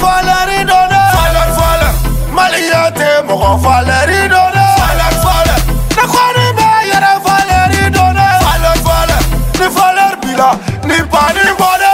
valeri donne. Valer Maliate mogo valeri donne. Valer Nakoni ba yere valeri donne. Valer ni valer bila ni pani bode.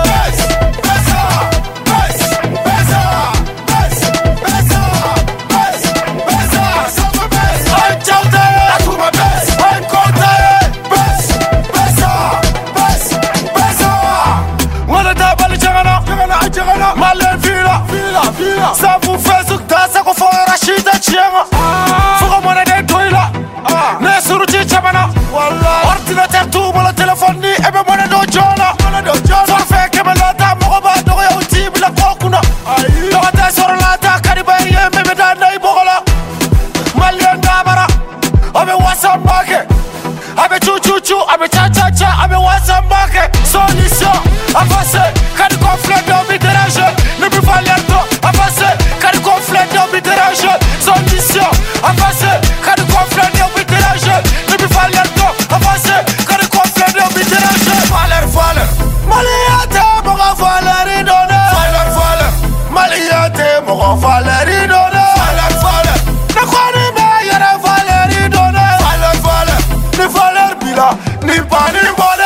Ça vous fait ce que ça qu'on fait Rachida Chiama. Faut qu'on m'en aide toi là. Ne suruti Chamana. Ordinateur tout mon téléphone ni et ben mon do Jona. Ça fait que me lata mo ba do ya uti bila kokuna. Lata sur lata kariba yembe me da nay bogola. Malian dabara. Abe WhatsApp market. Abe chu abe cha abe WhatsApp market. Solution avancée quand conflit de déranger. Ne plus falloir avancer, car le conflit n'est pas dérangé. Son mission, avancer, car le conflit n'est pas dérangé. Ne plus falloir avancer, car le conflit n'est pas dérangé. Valer Maliate, mon valeri donne. Valer Maliate, mon valeri donne. Valer Nakoni ba yere valeri donne. Valer ni valer bila, ni pani bode.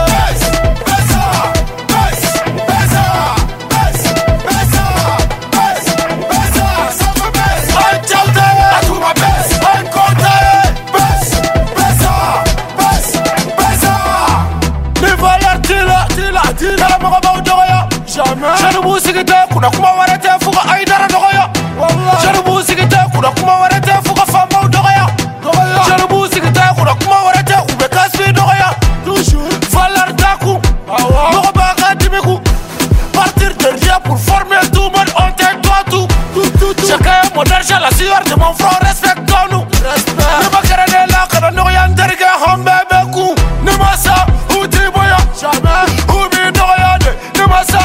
Janu musikite kuna kuma warete fuga aidara dogoya. Janu musikite kuna kuma warete fuga fama dogoya. Janu musikite kuna kuma warete ube kasbi dogoya. Valer daku, mogo baga dimiku. Partir de rien pour former tout le monde, on t'aide tout. Chacun est moderne, j'ai la sueur de mon frère, respectons-nous. Ne pas qu'elle là, quand on rien derrière, on bébé coup. Ne m'a ça, ou t'es boya, jamais. Ou bien dogoya, ne m'a ça.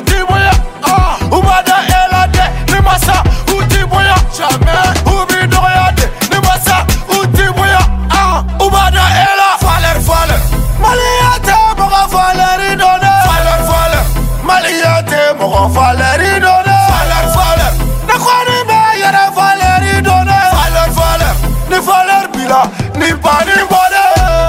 Valeri donne. Valer Nakoni ba yere valeri donne. Valer ni valer bila ni pani bode.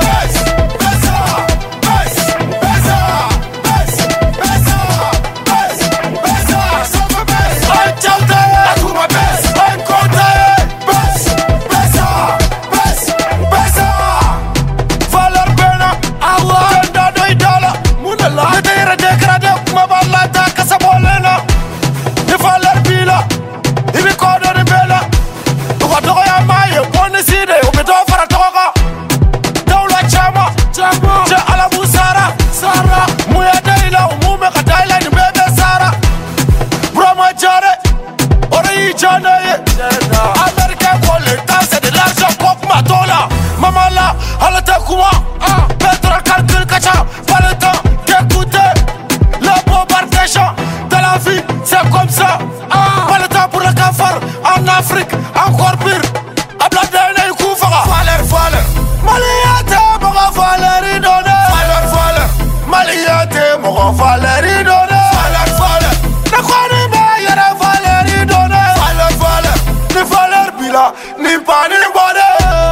Américain pour l'État, c'est de l'argent pour Matola. Maman là, elle était comment? Pétrole, calcul, cacha. Pas le temps d'écouter le bombard des gens. De la vie, c'est comme ça. Pas le temps pour le cafard. En Afrique, encore pire. Abladene et Koufara. Valer Maliate, mon valeri donne. Valer Maliate, mon valeri donne. Valer Nakoni ba yere valeri donne. Ni valer bila, ni pani bode.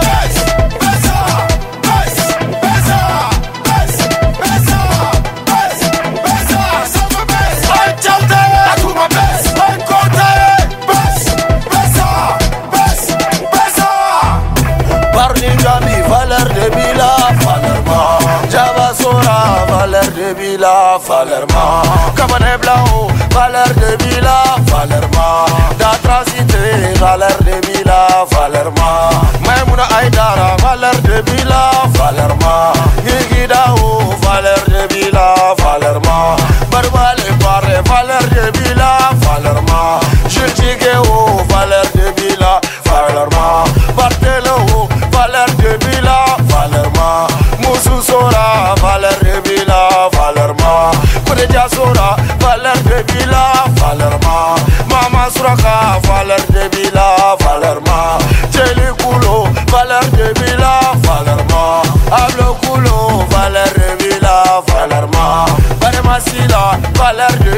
Barnigami, valer de bila, valerma. Javasora, valer de bila, valerma. Cabane Blanc, valer de bila, valerma. D'atrocité, valer de bila, valerma. Maimouna Aïdara, valer de bila, valerma. Yigidao, valer de bila, valerma. Barbale Barre, valer de bila, valerma. Jules Tigeo, valer de bila, valerma. Bartelo, valer de bila, valerma. Moussou Sora, valer de bila, valerma. Kouredia Sora, valer de bila, valerma. Mama Suraka, valer de bila, valerma. Jelly Kulo, valer de bila, valerma. Ablo Kulo, valer de bila, valerma. Barema Sila, valer de